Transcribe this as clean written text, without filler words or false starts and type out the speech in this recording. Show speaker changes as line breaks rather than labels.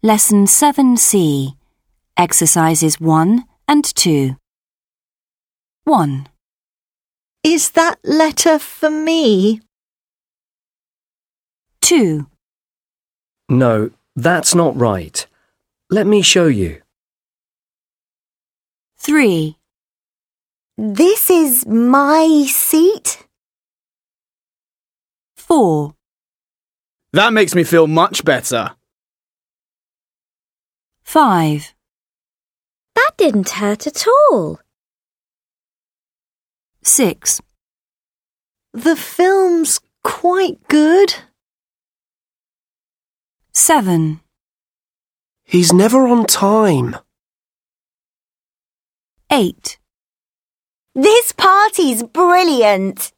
Lesson 7C, Exercises 1 and 2. 1.
Is that letter for me?
2.
No, that's not right. Let me show you.
3.
This is my seat?
4.
That makes me feel much better.
5.
That didn't hurt at all.
6.
The film's quite good.
7.
He's never on time.
8.
This party's brilliant.